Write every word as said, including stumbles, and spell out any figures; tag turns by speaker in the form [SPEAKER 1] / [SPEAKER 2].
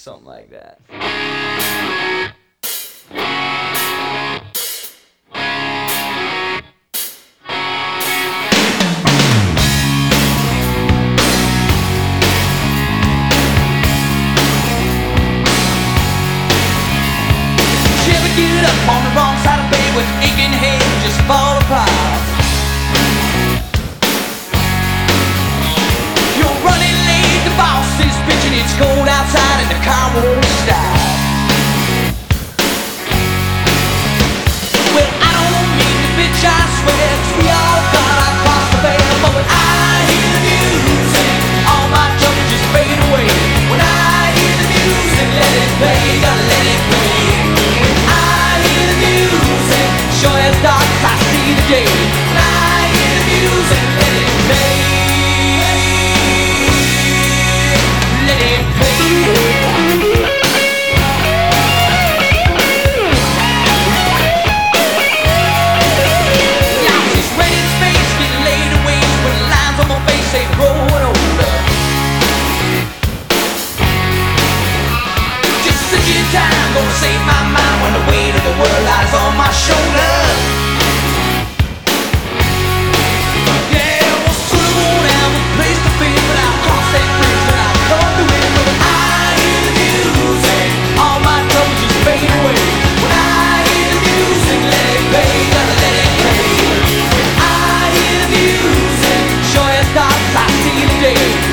[SPEAKER 1] Something like that.
[SPEAKER 2] Get up on the wrong side of bed with aching head just fall apart. You're running late, the boss is bitching, it's cold outside and the car won't stop. Well, I don't mean to bitch, I swear, 'cause we all got across the bed. But when I hear the music, all my troubles just fade away. When I hear the music, let it play, gotta let it play. Sure as dark, I see the day. When I hear the music, let it play. Let it play. Lost his red in space, getting laid away. When the lines on my face say growing older. Just a good time, gonna save my mind when the weight of the world lies on my shoulder. Sure as stars, I see the day.